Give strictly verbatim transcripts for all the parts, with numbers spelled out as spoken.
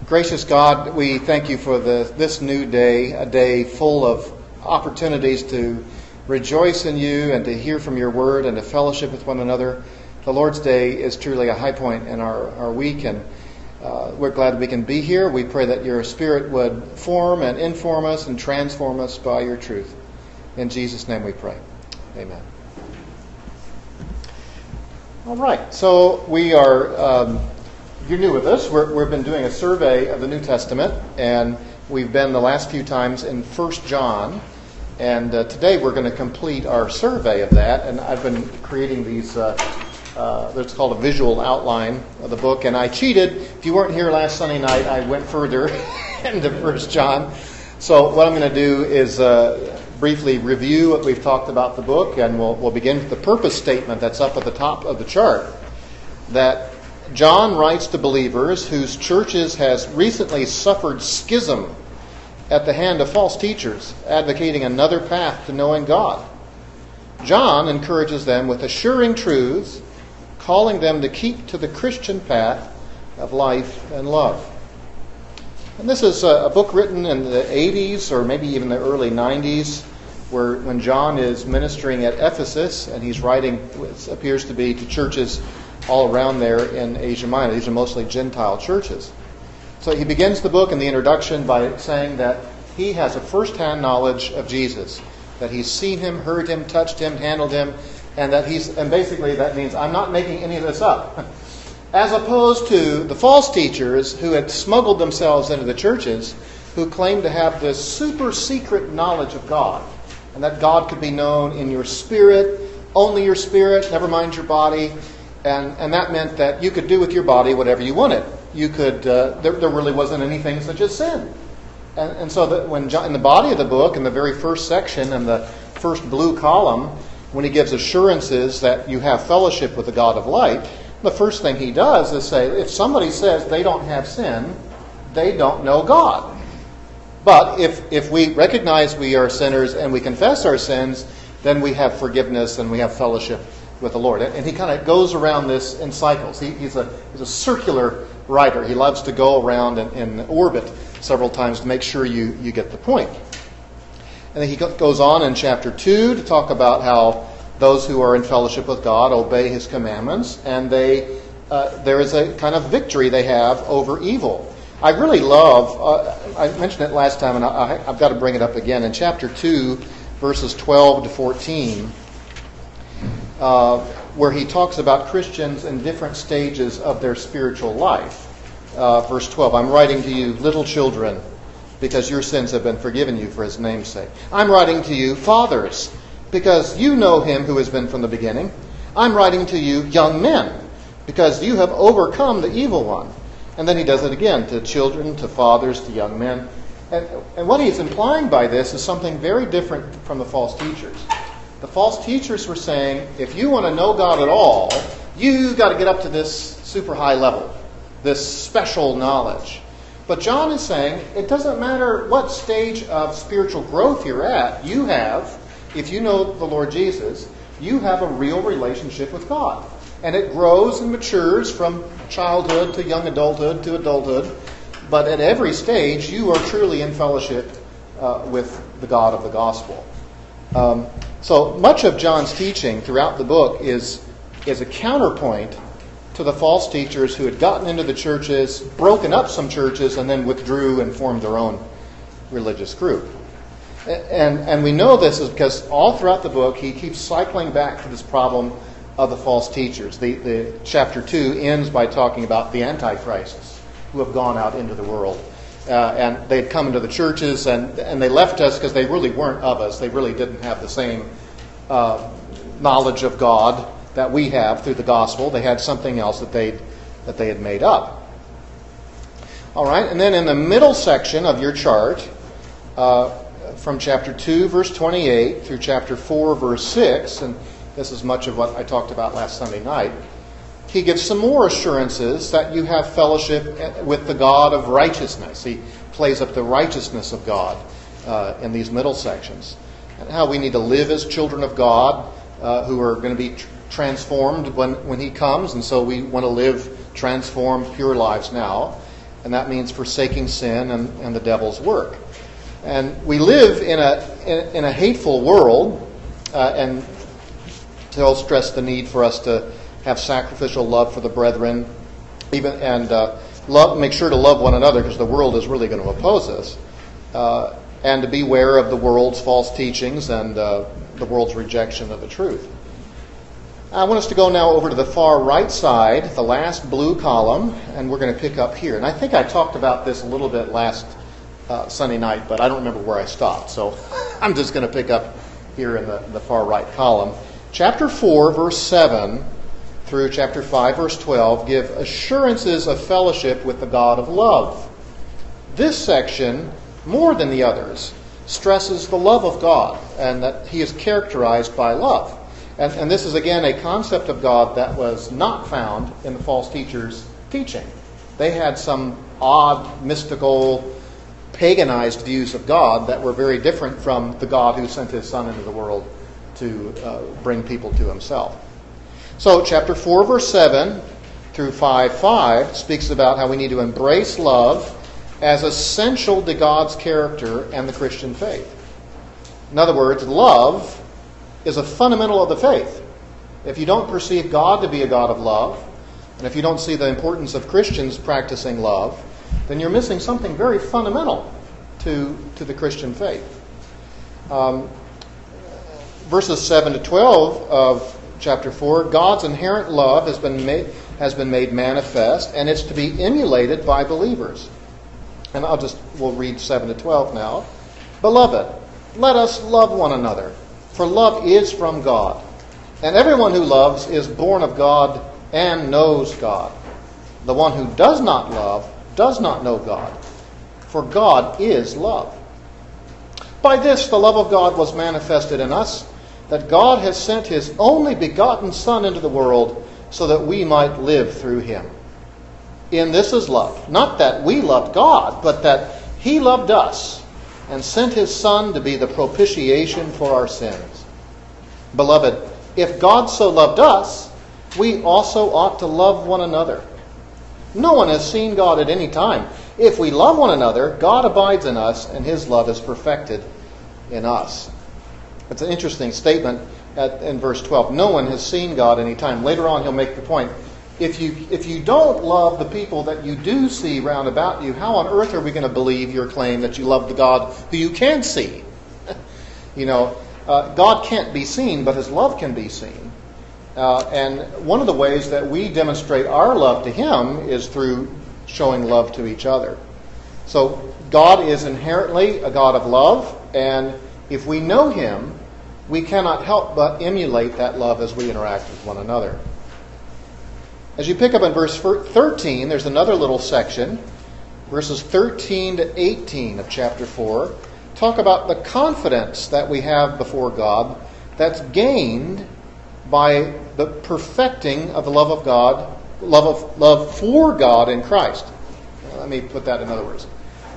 Gracious God, we thank you for the, this new day, a day full of opportunities to rejoice in you and to hear from your word and to fellowship with one another. The Lord's Day is truly a high point in our, our week, and uh, we're glad we can be here. We pray that your Spirit would form and inform us and transform us by your truth. In Jesus' name we pray. Amen. All right, so we are... Um, You're new with us. We're, we've been doing a survey of the New Testament, and we've been the last few times in First John. And uh, today we're going to complete our survey of that. And I've been creating these, uh, uh, it's called a visual outline of the book. And I cheated. If you weren't here last Sunday night, I went further into First John. So what I'm going to do is uh, briefly review what we've talked about the book, and we'll, we'll begin with the purpose statement that's up at the top of the chart. That John writes to believers whose churches has recently suffered schism at the hand of false teachers, advocating another path to knowing God. John encourages them with assuring truths, calling them to keep to the Christian path of life and love. And this is a book written in the eighties or maybe even the early nineties, where when John is ministering at Ephesus, and he's writing, it appears to be to churches all around there in Asia Minor. These are mostly Gentile churches. So he begins the book in the introduction by saying that he has a first-hand knowledge of Jesus, that he's seen him, heard him, touched him, handled him, and that he's, and basically that means I'm not making any of this up. As opposed to the false teachers who had smuggled themselves into the churches, who claimed to have this super secret knowledge of God, and that God could be known in your spirit, only your spirit, never mind your body. And, and that meant that you could do with your body whatever you wanted. You could. Uh, there, there really wasn't anything such as sin. And, and so that when John, in the body of the book, in the very first section, in the first blue column, when he gives assurances that you have fellowship with the God of light, the first thing he does is say, if somebody says they don't have sin, they don't know God. But if, if we recognize we are sinners and we confess our sins, then we have forgiveness and we have fellowship with the Lord. And he kind of goes around this in cycles. He, he's, a, he's a circular writer. He loves to go around in, in orbit several times to make sure you, you get the point. And then he goes on in chapter two to talk about how those who are in fellowship with God obey his commandments, and they uh, there is a kind of victory they have over evil. I really love, uh, I mentioned it last time, and I, I've got to bring it up again. In chapter two, verses twelve to fourteen, Uh, where he talks about Christians in different stages of their spiritual life. Uh, verse twelve, I'm writing to you, little children, because your sins have been forgiven you for his name's sake. I'm writing to you, fathers, because you know him who has been from the beginning. I'm writing to you, young men, because you have overcome the evil one. And then he does it again, to children, to fathers, to young men. And, and what he's implying by this is something very different from the false teachers. The false teachers were saying, if you want to know God at all, you've got to get up to this super high level, this special knowledge. But John is saying, it doesn't matter what stage of spiritual growth you're at, you have, if you know the Lord Jesus, you have a real relationship with God. And it grows and matures from childhood to young adulthood to adulthood. But at every stage, you are truly in fellowship uh, with the God of the gospel. Um, So much of John's teaching throughout the book is, is a counterpoint to the false teachers who had gotten into the churches, broken up some churches, and then withdrew and formed their own religious group. And, and we know this is because all throughout the book he keeps cycling back to this problem of the false teachers. The, the chapter two ends by talking about the antichrists who have gone out into the world. Uh, and they'd come into the churches, and, and they left us because they really weren't of us. They really didn't have the same uh, knowledge of God that we have through the gospel. They had something else that they that they had made up. All right, and then in the middle section of your chart, uh, from chapter two, verse twenty-eight, through chapter four, verse six, and this is much of what I talked about last Sunday night, he gives some more assurances that you have fellowship with the God of righteousness. He plays up the righteousness of God uh, in these middle sections. And how we need to live as children of God uh, who are going to be tr- transformed when, when he comes. And so we want to live transformed, pure lives now. And that means forsaking sin and, and the devil's work. And we live in a in, in a hateful world, uh, and Till stressed the need for us to have sacrificial love for the brethren, even and uh, love, make sure to love one another, because the world is really going to oppose us, uh, and to beware of the world's false teachings and uh, the world's rejection of the truth. I want us to go now over to the far right side, the last blue column, and we're going to pick up here. And I think I talked about this a little bit last uh, Sunday night, but I don't remember where I stopped. So I'm just going to pick up here in the, the far right column. Chapter four, verse seven through chapter five, verse twelve give assurances of fellowship with the God of love. This section, more than the others, stresses the love of God and that He is characterized by love. And, and this is, again, a concept of God that was not found in the false teachers' teaching. They had some odd, mystical, paganized views of God that were very different from the God who sent His Son into the world to uh, bring people to Himself. So, chapter four, verse seven through five, five speaks about how we need to embrace love as essential to God's character and the Christian faith. In other words, love is a fundamental of the faith. If you don't perceive God to be a God of love, and if you don't see the importance of Christians practicing love, then you're missing something very fundamental to, to the Christian faith. Um, verses seven to twelve of chapter four, God's inherent love has been made, has been made manifest, and it's to be emulated by believers. And I'll just, we'll read seven to twelve now. Beloved, let us love one another, for love is from God. And everyone who loves is born of God and knows God. The one who does not love does not know God, for God is love. By this the love of God was manifested in us, that God has sent His only begotten Son into the world so that we might live through Him. In this is love, not that we loved God, but that He loved us and sent His Son to be the propitiation for our sins. Beloved, if God so loved us, we also ought to love one another. No one has seen God at any time. If we love one another, God abides in us, and His love is perfected in us. It's an interesting statement at, in verse twelve. No one has seen God any time. Later on, he'll make the point. If you if you don't love the people that you do see round about you, how on earth are we going to believe your claim that you love the God who you can see? you know, uh, God can't be seen, but His love can be seen. Uh, and one of the ways that we demonstrate our love to Him is through showing love to each other. So God is inherently a God of love, and if we know Him, we cannot help but emulate that love as we interact with one another. As you pick up in verse thirteen, there's another little section, verses thirteen to eighteen of chapter four, talk about the confidence that we have before God that's gained by the perfecting of the love of God, love of love for God in Christ. Let me put that in other words.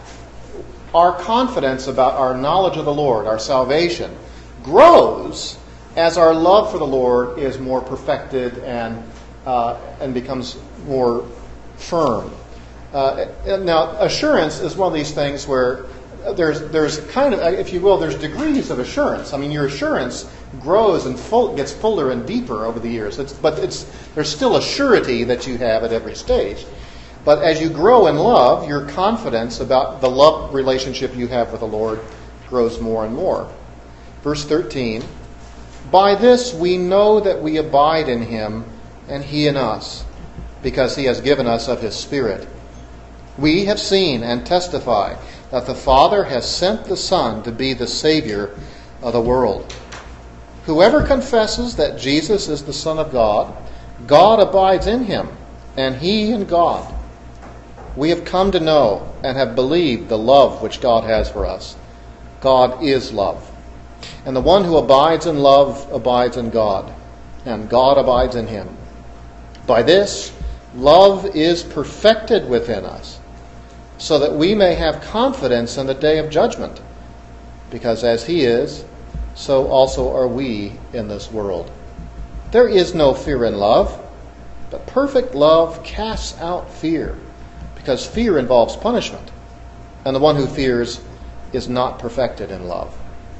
Our confidence about our knowledge of the Lord, our salvation, grows as our love for the Lord is more perfected and uh, and becomes more firm. Uh, now, assurance is one of these things where there's there's kind of, if you will, there's degrees of assurance. I mean, your assurance grows and full, gets fuller and deeper over the years. It's, but it's there's still a surety that you have at every stage. But as you grow in love, your confidence about the love relationship you have with the Lord grows more and more. Verse thirteen, by this we know that we abide in Him and He in us, because He has given us of His Spirit. We have seen and testify that the Father has sent the Son to be the Savior of the world. Whoever confesses that Jesus is the Son of God, God abides in Him, and He in God. We have come to know and have believed the love which God has for us. God is love. And the one who abides in love abides in God, and God abides in him. By this, love is perfected within us, so that we may have confidence in the day of judgment. Because as He is, so also are we in this world. There is no fear in love, but perfect love casts out fear, because fear involves punishment, and the one who fears is not perfected in love.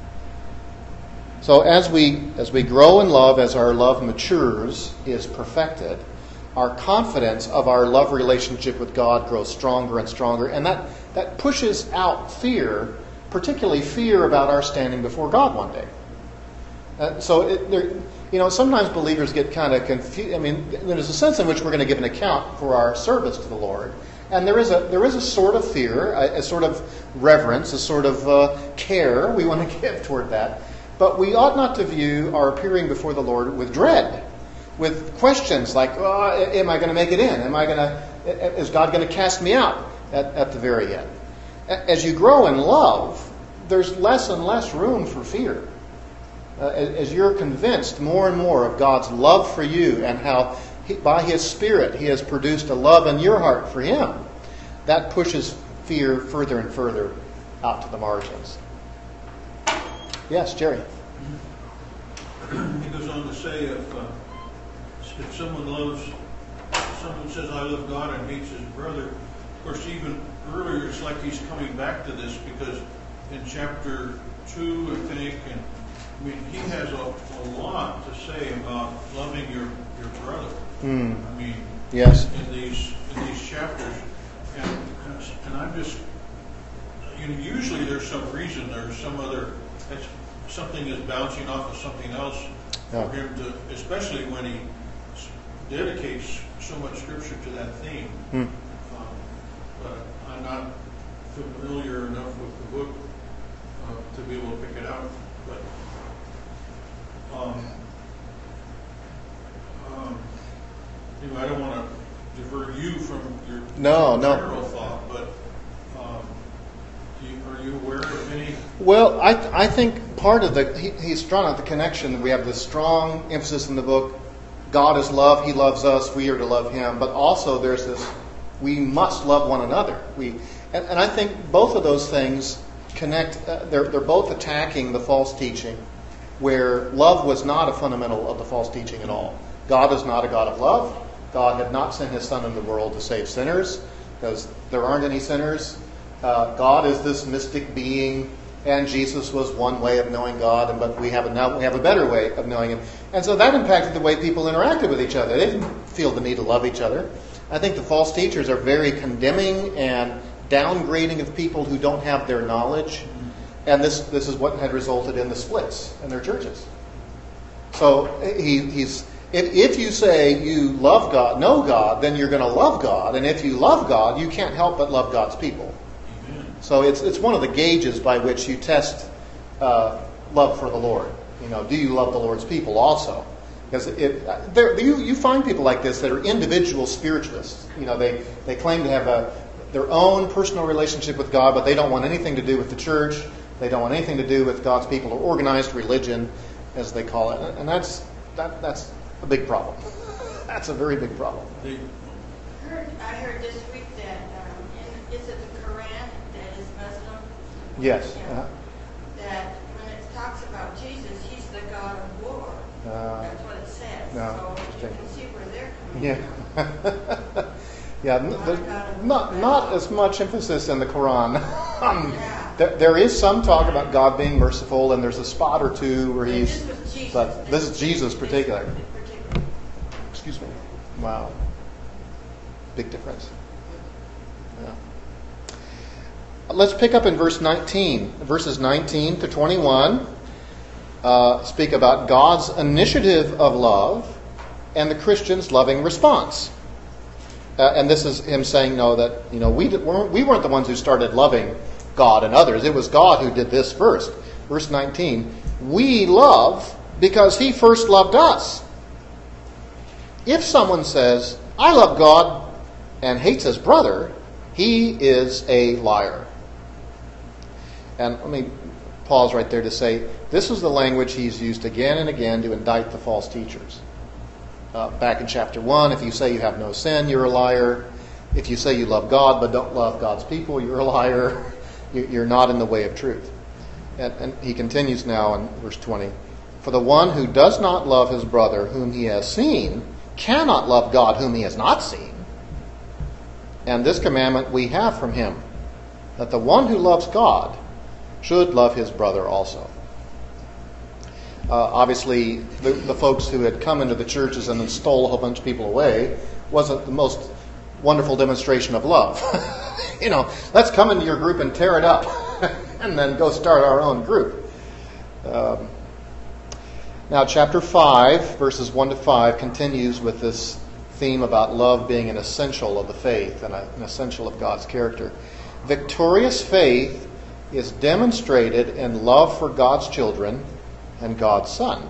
So as we as we grow in love, as our love matures, is perfected, our confidence of our love relationship with God grows stronger and stronger, and that, that pushes out fear, particularly fear about our standing before God one day. Uh, so, it, there, you know, sometimes believers get kind of confused. I mean, there's a sense in which we're going to give an account for our service to the Lord, and there is a there is a sort of fear, a, a sort of reverence, a sort of uh, care we want to give toward that. But we ought not to view our appearing before the Lord with dread, with questions like, oh, am I going to make it in? Am I going to? Is God going to cast me out at, at the very end? As you grow in love, there's less and less room for fear. Uh, as you're convinced more and more of God's love for you and how he, by His Spirit He has produced a love in your heart for Him, that pushes fear further and further out to the margins. Yes, Jerry. He goes on to say, if, uh, if someone loves, if someone says, I love God and hates his brother, of course, even earlier, it's like he's coming back to this, because in chapter two, I think, and I mean, he has a, a lot to say about loving your, your brother. Mm. I mean, yes. in these in these chapters, and and I'm just, you know, usually there's some reason, there's some other, something is bouncing off of something else yeah. for him to, especially when he dedicates so much scripture to that theme. Mm. Um, but I'm not familiar enough with the book uh, to be able to pick it out. But um, um, anyway, I don't want to divert you from your no, general no. thought, but um, do you, are you aware of any? Well, I I think part of the he, he's drawn out the connection. We have this strong emphasis in the book. God is love; He loves us. We are to love Him. But also, there's this: we must love one another. We and, and I think both of those things connect. Uh, they're they're both attacking the false teaching, where love was not a fundamental of the false teaching at all. God is not a God of love. God had not sent His Son into the world to save sinners, because there aren't any sinners. Uh, God is this mystic being, and Jesus was one way of knowing God, and but we have a, now we have a better way of knowing Him. And so that impacted the way people interacted with each other. They didn't feel the need to love each other. I think the false teachers are very condemning and downgrading of people who don't have their knowledge. And this this is what had resulted in the splits in their churches. So he, he's if, if you say you love God, know God, then you're going to love God. And if you love God, you can't help but love God's people. So it's it's one of the gauges by which you test uh, love for the Lord. You know, do you love the Lord's people also? Because it, there, you you find people like this that are individual spiritualists. You know, they, they claim to have a their own personal relationship with God, but they don't want anything to do with the church. They don't want anything to do with God's people or organized religion, as they call it. And that's that that's a big problem. That's a very big problem. I heard, I heard this week that um, in, is it the Quran that is Muslim? Yes. Yeah. Uh-huh. That when it talks about Jesus, He's the God of war. Uh, That's what it says. no, So you can see where they're coming yeah. from. Yeah, there's not not as much emphasis in the Quran. um, Yeah. there, there is some talk about God being merciful, and there's a spot or two where But He's. this was Jesus. But this is Jesus particular. This particular. Excuse me. Wow. Big difference. Yeah. Let's pick up in verse nineteen. Verses nineteen to twenty-one uh, speak about God's initiative of love and the Christian's loving response. Uh, and this is him saying, no, that you know we did, weren't, we weren't the ones who started loving God and others. It was God who did this first. Verse nineteen, we love because He first loved us. If someone says, I love God and hates his brother, he is a liar. And let me pause right there to say, this is the language he's used again and again to indict the false teachers. Uh, back in chapter one, if you say you have no sin, you're a liar. If you say you love God but don't love God's people, you're a liar. You're not in the way of truth. And, and he continues now in verse twenty. For the one who does not love his brother whom he has seen cannot love God whom he has not seen. And this commandment we have from him, that the one who loves God should love his brother also. Uh, obviously, the, the folks who had come into the churches and then stole a whole bunch of people away wasn't the most wonderful demonstration of love. You know, let's come into your group and tear it up and then go start our own group. Um, now, chapter five, verses one to five, continues with this theme about love being an essential of the faith and an essential of God's character. Victorious faith is demonstrated in love for God's children and God's Son.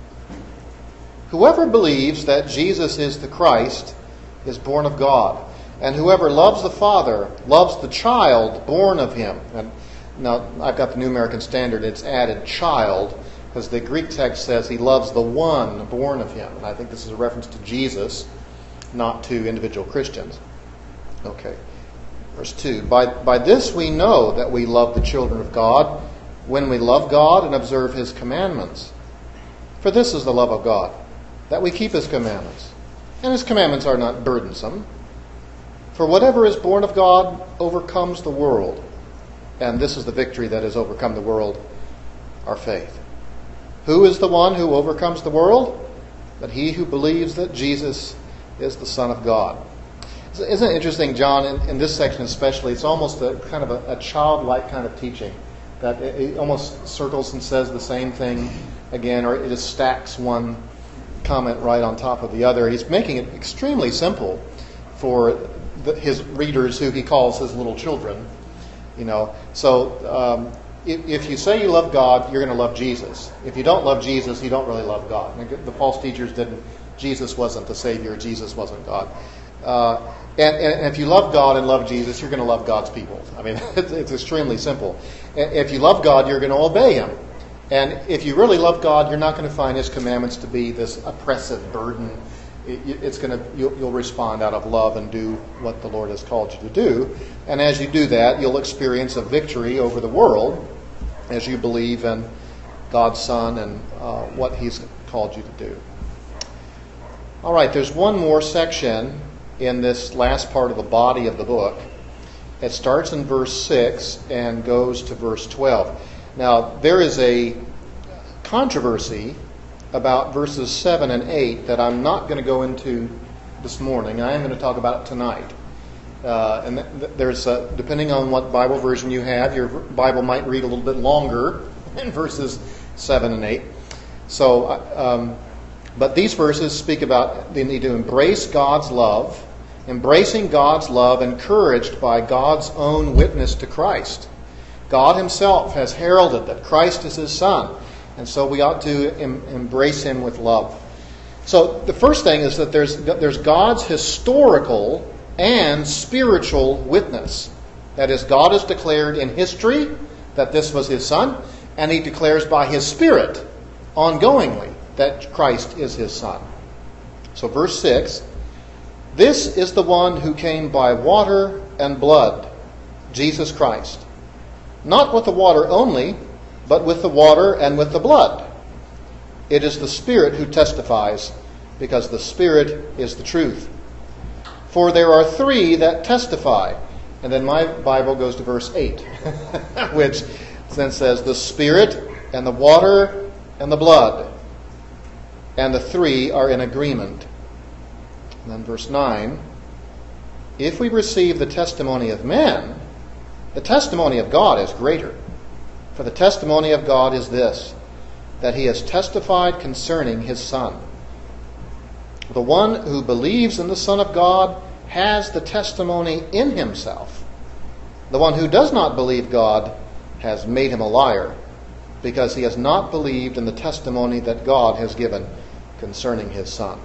Whoever believes that Jesus is the Christ is born of God, and whoever loves the Father loves the child born of him. And now, I've got the New American Standard. It's added child, because the Greek text says he loves the one born of him. And I think this is a reference to Jesus, not to individual Christians. Okay. Verse two. By, by this we know that we love the children of God, when we love God and observe his commandments. For this is the love of God, that we keep his commandments. And his commandments are not burdensome. For whatever is born of God overcomes the world. And this is the victory that has overcome the world, our faith. Who is the one who overcomes the world? But he who believes that Jesus is the Son of God. Isn't it interesting, John, in, in this section especially, it's almost a kind of a, a childlike kind of teaching. That it, it almost circles and says the same thing again, or it just stacks one comment right on top of the other. He's making it extremely simple for the, his readers, who he calls his little children. You know, so um, if, if you say you love God, you're going to love Jesus. If you don't love Jesus, you don't really love God. The false teachers didn't. Jesus wasn't the Savior. Jesus wasn't God. Uh, and, and if you love God and love Jesus, you're going to love God's people. I mean, it's, it's extremely simple. If you love God, you're going to obey him. And if you really love God, you're not going to find his commandments to be this oppressive burden. It, it's going to you'll, you'll respond out of love and do what the Lord has called you to do. And as you do that, you'll experience a victory over the world as you believe in God's Son and uh, what he's called you to do. All right, there's one more section in this last part of the body of the book. It starts in verse six and goes to verse twelve. Now, there is a controversy about verses seven and eight that I'm not going to go into this morning. I am going to talk about it tonight. Uh, and th- there's, a, depending on what Bible version you have, your Bible might read a little bit longer in verses seven and eight. So, um, but these verses speak about they need to embrace God's love, embracing God's love encouraged by God's own witness to Christ. God himself has heralded that Christ is his Son, and so we ought to em- embrace him with love. So the first thing is that there's there's God's historical and spiritual witness. That is, God has declared in history that this was his Son, and he declares by his Spirit ongoingly that Christ is his Son. So verse six, this is the one who came by water and blood, Jesus Christ. Not with the water only, but with the water and with the blood. It is the Spirit who testifies, because the Spirit is the truth. For there are three that testify. And then my Bible goes to verse eight, which then says, the Spirit and the water and the blood. And the three are in agreement. And then verse nine, if we receive the testimony of men, the testimony of God is greater. For the testimony of God is this, that he has testified concerning his Son. The one who believes in the Son of God has the testimony in himself. The one who does not believe God has made him a liar, because he has not believed in the testimony that God has given concerning his Son.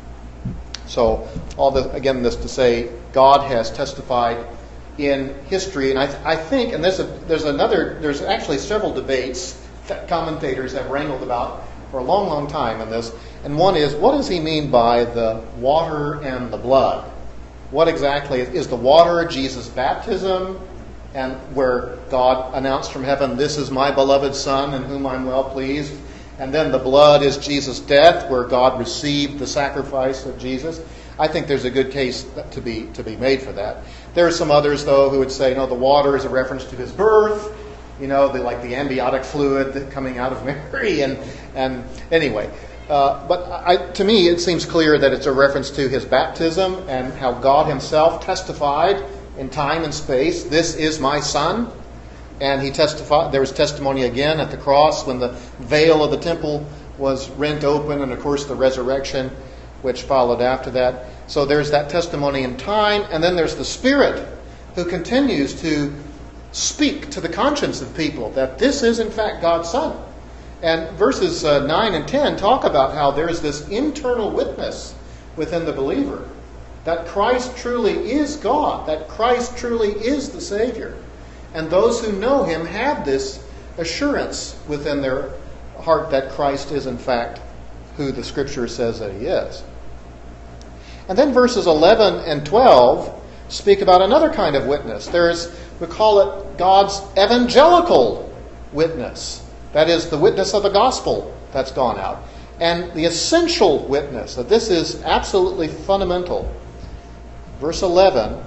So, all the, again, this to say, God has testified in history, and I, th- I think, and there's a, there's another, there's actually several debates that commentators have wrangled about for a long, long time in this. And one is, what does he mean by the water and the blood? What exactly is, is the water Jesus' baptism, and where God announced from heaven, this is my beloved Son in whom I'm well pleased? And then the blood is Jesus' death, where God received the sacrifice of Jesus. I think there's a good case to be to be made for that. There are some others, though, who would say, no, the water is a reference to his birth, you know, the, like the amniotic fluid coming out of Mary. And, and anyway, uh, but I, to me, it seems clear that it's a reference to his baptism and how God himself testified in time and space, this is my son. And he testified. There was testimony again at the cross when the veil of the temple was rent open, and of course the resurrection, which followed after that. So there's that testimony in time, and then there's the Spirit who continues to speak to the conscience of people that this is in fact God's Son. And verses uh, nine and ten talk about how there's this internal witness within the believer that Christ truly is God, that Christ truly is the Savior. And those who know him have this assurance within their heart that Christ is in fact who the Scripture says that he is. And then verses eleven and twelve speak about another kind of witness. There's, we call it God's evangelical witness. That is the witness of the gospel that's gone out. And the essential witness, that this is absolutely fundamental. Verse eleven,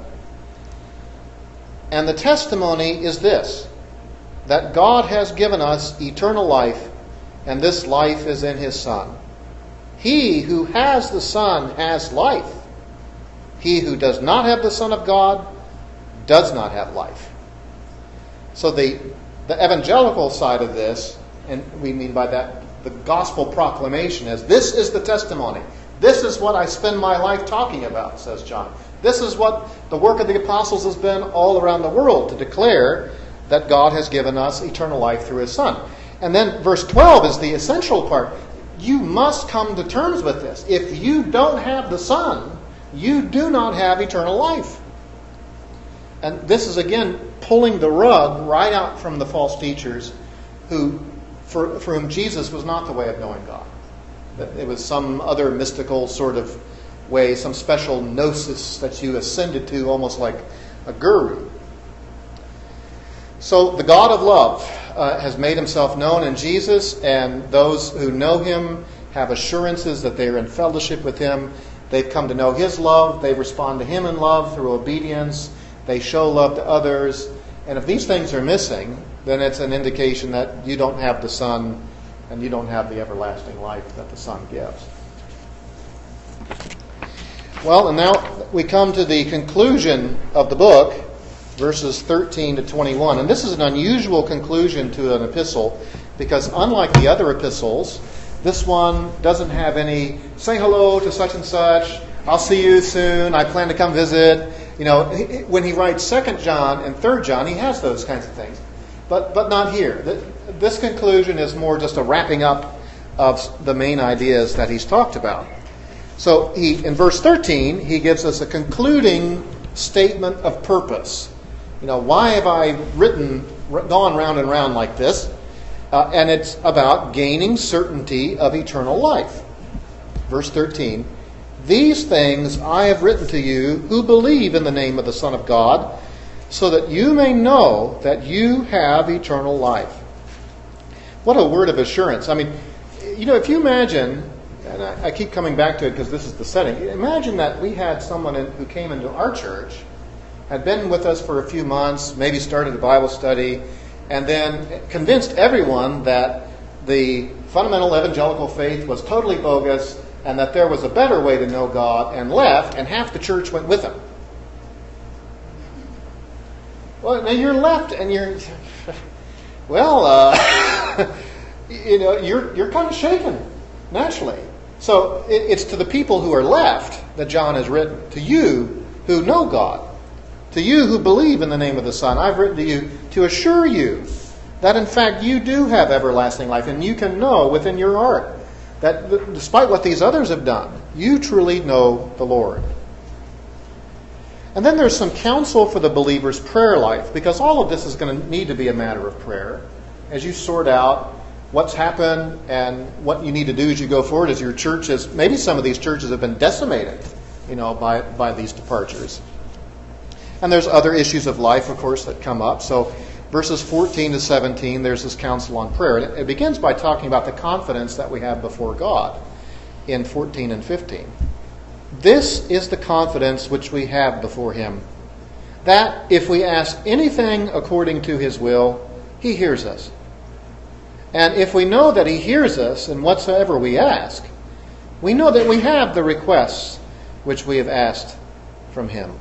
and the testimony is this, that God has given us eternal life, and this life is in his Son. He who has the Son has life. He who does not have the Son of God does not have life. So the, the evangelical side of this, and we mean by that the gospel proclamation, is this is the testimony. This is what I spend my life talking about, says John. This is what the work of the apostles has been all around the world, to declare that God has given us eternal life through his Son. And then verse twelve is the essential part. You must come to terms with this. If you don't have the Son, you do not have eternal life. And this is again pulling the rug right out from the false teachers who, for, for whom Jesus was not the way of knowing God. That it was some other mystical sort of way, some special gnosis that you ascended to almost like a guru. So the God of love uh, has made himself known in Jesus, and those who know him have assurances that they are in fellowship with him. They've come to know his love. They respond to him in love through obedience. They show love to others. And if these things are missing, then it's an indication that you don't have the Son and you don't have the everlasting life that the Son gives. Well, and now we come to the conclusion of the book, verses thirteen to twenty-one. And this is an unusual conclusion to an epistle, because unlike the other epistles, this one doesn't have any, say hello to such and such, I'll see you soon, I plan to come visit. You know, when he writes Second John and Third John, he has those kinds of things. But but not here. This conclusion is more just a wrapping up of the main ideas that he's talked about. So he, in verse thirteen, he gives us a concluding statement of purpose. You know, why have I written, gone round and round like this? Uh, and it's about gaining certainty of eternal life. Verse thirteen, these things I have written to you who believe in the name of the Son of God, so that you may know that you have eternal life. What a word of assurance. I mean, you know, if you imagine, and I, I keep coming back to it because this is the setting, imagine that we had someone in, who came into our church, had been with us for a few months, maybe started a Bible study, and then convinced everyone that the fundamental evangelical faith was totally bogus and that there was a better way to know God, and left, and half the church went with him. Well, now you're left, and you're, well, uh, you know, you're you're kind of shaken, naturally. So it, it's to the people who are left that John has written. To you who know God, to you who believe in the name of the Son, I've written to you to assure you that in fact you do have everlasting life, and you can know within your heart that despite what these others have done, you truly know the Lord. And then there's some counsel for the believer's prayer life, because all of this is going to need to be a matter of prayer. As you sort out what's happened and what you need to do as you go forward, as your church has, maybe some of these churches have been decimated, you know, by, by these departures. And there's other issues of life, of course, that come up. So verses fourteen to seventeen, there's this counsel on prayer. And it begins by talking about the confidence that we have before God in fourteen and fifteen. this is the confidence which we have before him, that if we ask anything according to his will, he hears us. And if we know that he hears us in whatsoever we ask, we know that we have the requests which we have asked from him.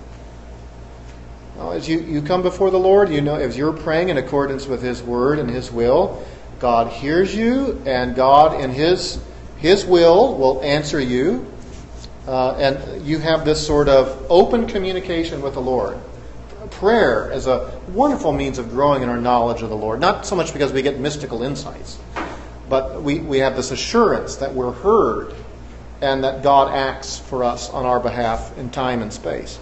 Now, as you, you come before the Lord, you know, as you're praying in accordance with his word and his will, God hears you, and God in his, his will will answer you. Uh, and you have this sort of open communication with the Lord. Prayer is a wonderful means of growing in our knowledge of the Lord. Not so much because we get mystical insights, but we, we have this assurance that we're heard and that God acts for us on our behalf in time and space.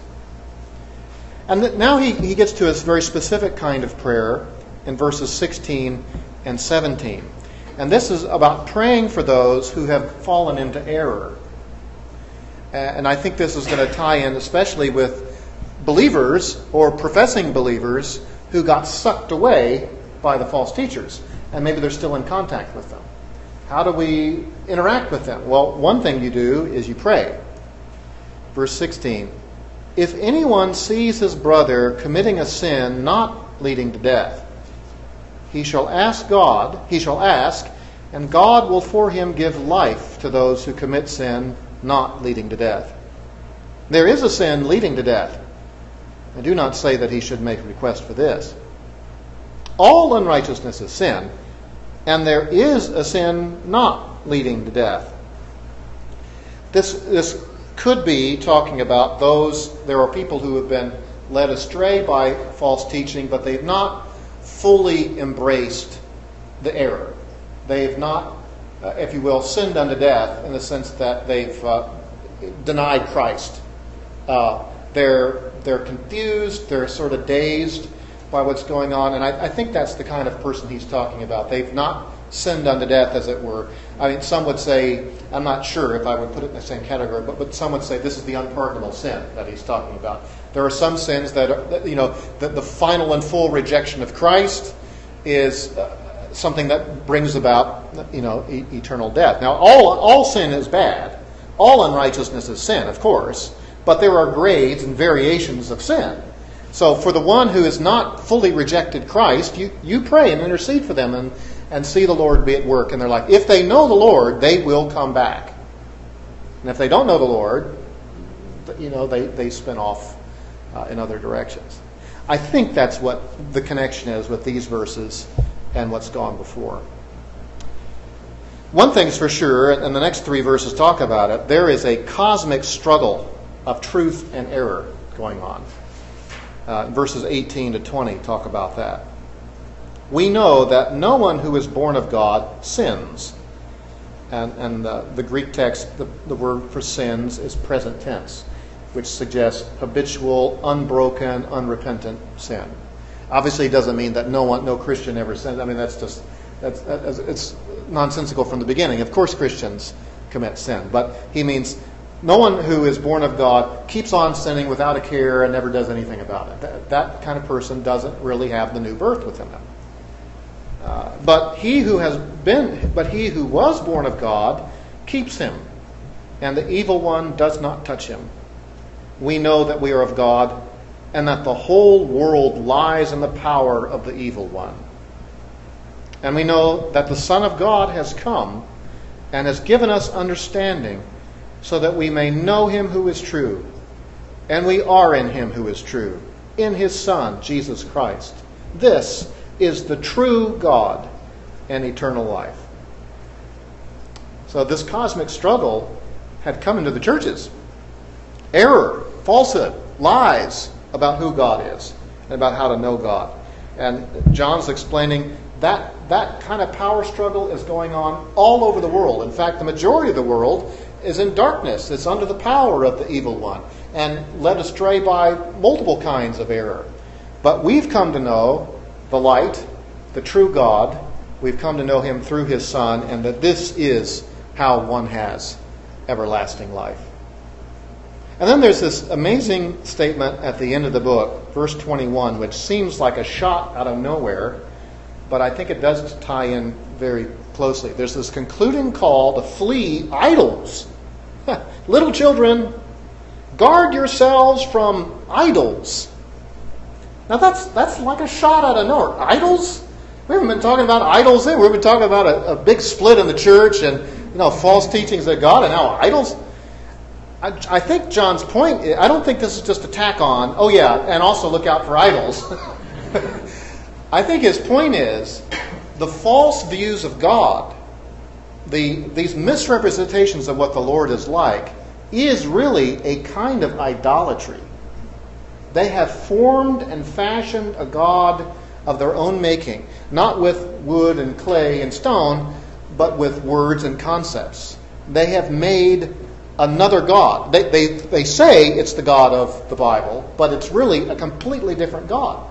And th- now he, he gets to a very specific kind of prayer in verses sixteen and seventeen. And this is about praying for those who have fallen into error. And I think this is going to tie in especially with believers or professing believers who got sucked away by the false teachers. And maybe they're still in contact with them. How do we interact with them? Well, one thing you do is you pray. Verse sixteen. If anyone sees his brother committing a sin not leading to death, he shall ask God, he shall ask, and God will for him give life to those who commit sin not leading to death. There is a sin leading to death. I do not say that he should make a request for this. All unrighteousness is sin, and there is a sin not leading to death. This, this could be talking about those, there are people who have been led astray by false teaching, but they've not fully embraced the error. They've not, uh, if you will, sinned unto death in the sense that they've uh, denied Christ. Uh, they're they're confused, they're sort of dazed by what's going on, and I, I think that's the kind of person he's talking about. They've not sinned unto death, as it were. I mean, some would say, I'm not sure if I would put it in the same category, but, but some would say this is the unpardonable sin that he's talking about. There are some sins that, are, that you know, the, the final and full rejection of Christ is uh, something that brings about, you know, e- eternal death. Now, all all sin is bad. All unrighteousness is sin, of course, but there are grades and variations of sin. So for the one who has not fully rejected Christ, you, you pray and intercede for them and, and see the Lord be at work in their life. If they know the Lord, they will come back. And if they don't know the Lord, you know, they, they spin off uh, in other directions. I think that's what the connection is with these verses and what's gone before. One thing's for sure, and the next three verses talk about it, there is a cosmic struggle of truth and error going on. Uh, verses eighteen to twenty talk about that. We know that no one who is born of God sins. And, and the, the Greek text, the, the word for sins is present tense, which suggests habitual, unbroken, unrepentant sin. Obviously, it doesn't mean that no one, no Christian ever sins. I mean, that's just that's, that's it's nonsensical from the beginning. Of course, Christians commit sin, but he means no one who is born of God keeps on sinning without a care and never does anything about it. That, that kind of person doesn't really have the new birth within them. Uh, but he who has been, but he who was born of God keeps him, and the evil one does not touch him. We know that we are of God, and that the whole world lies in the power of the evil one. And we know that the Son of God has come and has given us understanding, so that we may know him who is true. And we are in him who is true, in his Son, Jesus Christ. This is the true God and eternal life. So this cosmic struggle had come into the churches. Error, falsehood, lies about who God is and about how to know God. And John's explaining that that kind of power struggle is going on all over the world. In fact, the majority of the world is in darkness. It's under the power of the evil one and led astray by multiple kinds of error. But we've come to know the light, the true God. We've come to know him through his Son, and that this is how one has everlasting life. And then there's this amazing statement at the end of the book, verse twenty-one, which seems like a shot out of nowhere, but I think it does tie in very closely. There's this concluding call to flee idols. Little children, guard yourselves from idols. Now that's that's like a shot out of nowhere. Idols? We haven't been talking about idols then. We've been talking about a, a big split in the church and, you know, false teachings of God, and now idols. I, I think John's point, I don't think this is just a tack on, oh yeah, and also look out for idols. I think his point is the false views of God, the these misrepresentations of what the Lord is like, is really a kind of idolatry. They have formed and fashioned a god of their own making, not with wood and clay and stone, but with words and concepts. They have made another god. They, they, they say it's the God of the Bible, but it's really a completely different God.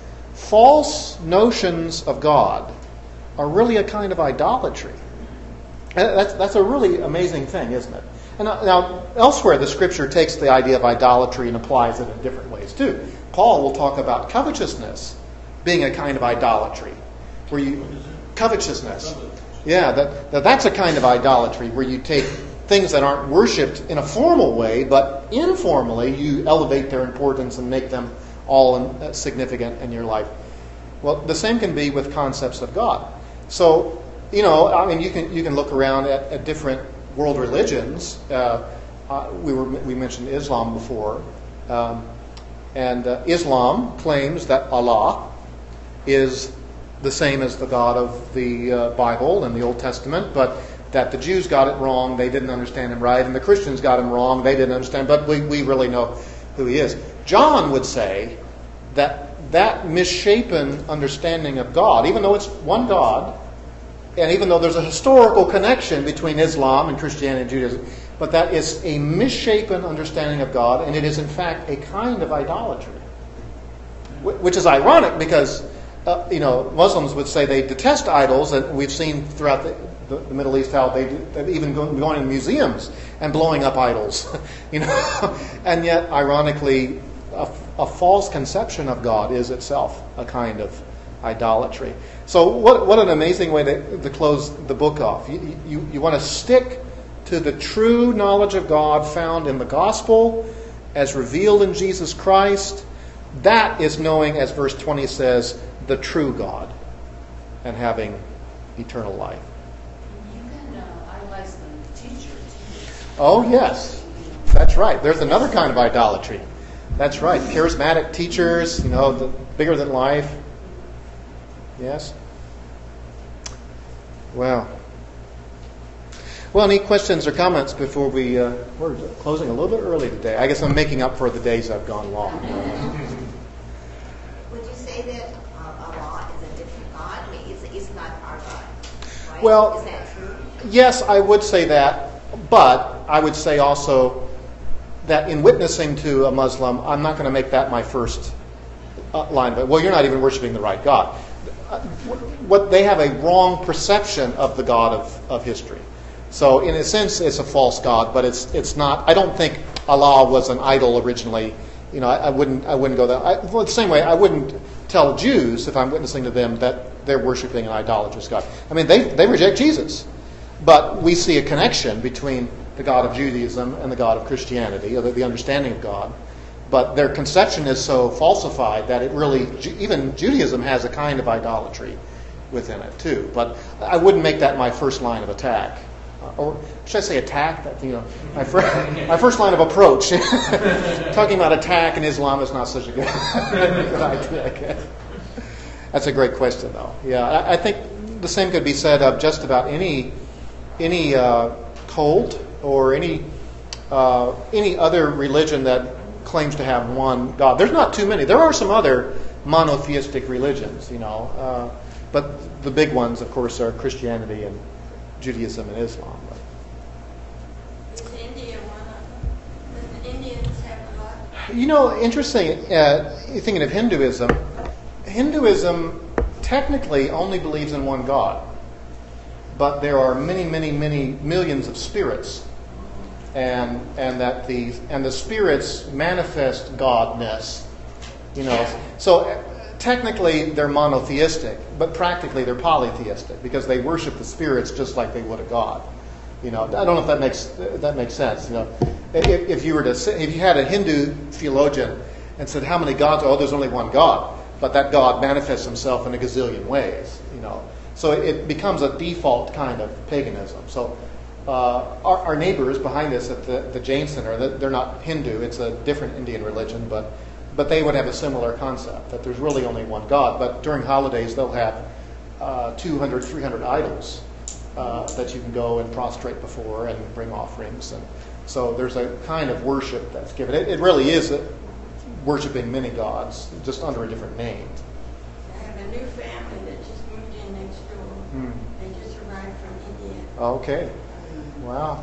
False notions of God are really a kind of idolatry. That's, that's a really amazing thing, isn't it? And now, elsewhere, the Scripture takes the idea of idolatry and applies it in different ways, too. Paul will talk about covetousness being a kind of idolatry. Where you Covetousness. Yeah, that, that that's a kind of idolatry, where you take things that aren't worshipped in a formal way, but informally you elevate their importance and make them all in, significant in your life. Well, the same can be with concepts of God. So, you know, I mean, you can you can look around at, at different world religions. Uh, uh, we were we mentioned Islam before, um, and uh, Islam claims that Allah is the same as the God of the uh, Bible and the Old Testament, but that the Jews got it wrong, they didn't understand him right, and the Christians got him wrong, they didn't understand, but we, we really know who he is. John would say that that misshapen understanding of God, even though it's one God, and even though there's a historical connection between Islam and Christianity and Judaism, but that is a misshapen understanding of God, and it is in fact a kind of idolatry. Which is ironic because, uh, you know, Muslims would say they detest idols, and we've seen throughout the, the, the Middle East how they they've even go, going to museums and blowing up idols, you know, and yet, ironically, a, a false conception of God is itself a kind of idolatry. So what what an amazing way to, to close the book off. You, you, you want to stick to the true knowledge of God found in the gospel as revealed in Jesus Christ. That is knowing, as verse twenty says, the true God and having eternal life. You can uh, idolize the teacher too. Oh, yes. That's right. There's another kind of idolatry. That's right. Charismatic teachers, you know, the bigger than life. Yes? Well. Well, any questions or comments before we... Uh, we're closing a little bit early today. I guess I'm making up for the days I've gone long. Would you say that uh, Allah is a different God? I mean, it's, it's not our God, right? Well, is that true? Yes, I would say that. But I would say also that in witnessing to a Muslim, I'm not going to make that my first uh, line. But, well, you're not even worshiping the right God. Uh, what they have a wrong perception of the God of, of history. So in a sense, it's a false god, but it's it's not. I don't think Allah was an idol originally. You know, I, I wouldn't I wouldn't go that. I, well, the same way, I wouldn't tell Jews if I'm witnessing to them that they're worshiping an idolatrous god. I mean, they they reject Jesus, but we see a connection between the God of Judaism and the God of Christianity, or the, the understanding of God. But their conception is so falsified that it really, even Judaism has a kind of idolatry within it too. But I wouldn't make that my first line of attack. Or should I say attack? That, you know, my, fir- my first line of approach. Talking about attack in Islam is not such a good, good idea, I guess. That's a great question, though. Yeah, I, I think the same could be said of just about any any uh, cult or any uh, any other religion that claims to have one God. There's not too many. There are some other monotheistic religions, you know, uh, but the big ones, of course, are Christianity and Judaism and Islam. Is India one of them? Does the Indians have a lot? You know, interesting, uh, you're thinking of Hinduism. Hinduism technically only believes in one God. But there are many, many, many millions of spirits. And and that the and the spirits manifest godness. You know. So technically, they're monotheistic, but practically they're polytheistic because they worship the spirits just like they would a god. You know, I don't know if that makes that makes sense. You know, if, if you were to say, if you had a Hindu theologian and said, "How many gods?" Oh, there's only one God, but that God manifests himself in a gazillion ways. You know, so it becomes a default kind of paganism. So uh, our, our neighbors behind us at the, the Jain Center, they're not Hindu; it's a different Indian religion, but but they would have a similar concept that there's really only one God. But during holidays, they'll have uh, two hundred, three hundred idols. Uh, that you can go and prostrate before and bring offerings. And so there's a kind of worship that's given. It, it really is a, worshiping many gods, just under a different name. I have a new family that just moved in next door. Hmm. They just arrived from India. Okay. Wow.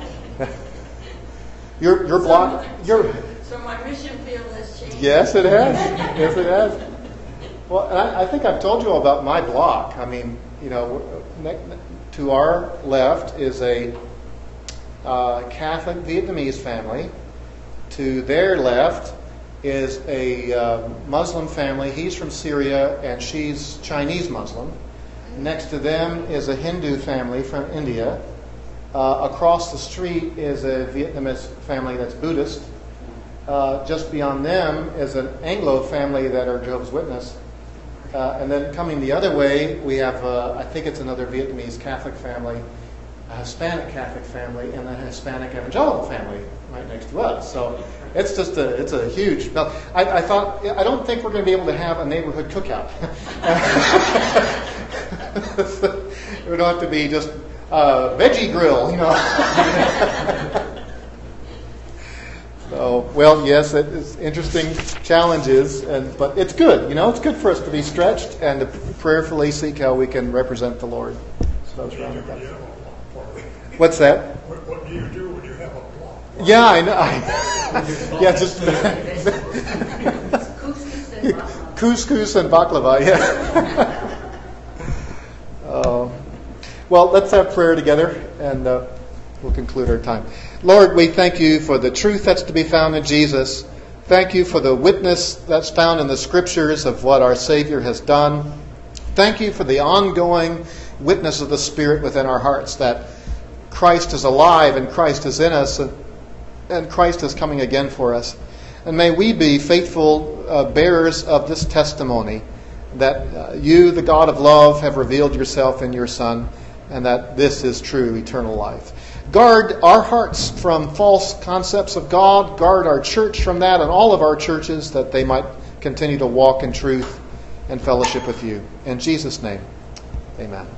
your your block. Your So my mission field has changed. yes, it has. Yes, it has. Well, and I, I think I've told you all about my block. I mean, you know, ne- to our left is a uh, Catholic Vietnamese family. To their left is a uh, Muslim family. He's from Syria and she's Chinese Muslim. Next to them is a Hindu family from India. Uh, across the street is a Vietnamese family that's Buddhist. Uh, just beyond them is an Anglo family that are Jehovah's Witness. Uh, and then coming the other way, we have, uh, I think it's another Vietnamese Catholic family, a Hispanic Catholic family, and a Hispanic Evangelical family right next to us. So it's just a, it's a huge, I, I thought, I don't think we're going to be able to have a neighborhood cookout. It would have to be just a veggie grill, you know. So, well, yes, it is interesting challenges, and but it's good. You know, it's good for us to be stretched and to prayerfully seek how we can represent the Lord. So those round it up. What's that? What, what do you do when you have a block? Yeah, I know. I, yeah, just couscous and baklava. Yeah. uh, well, let's have prayer together, and uh, we'll conclude our time. Lord, we thank you for the truth that's to be found in Jesus. Thank you for the witness that's found in the Scriptures of what our Savior has done. Thank you for the ongoing witness of the Spirit within our hearts, that Christ is alive and Christ is in us, and, and Christ is coming again for us. And may we be faithful uh, bearers of this testimony, that uh, you, the God of love, have revealed yourself in your Son, and that this is true eternal life. Guard our hearts from false concepts of God. Guard our church from that, and all of our churches, that they might continue to walk in truth and fellowship with you. In Jesus' name, amen.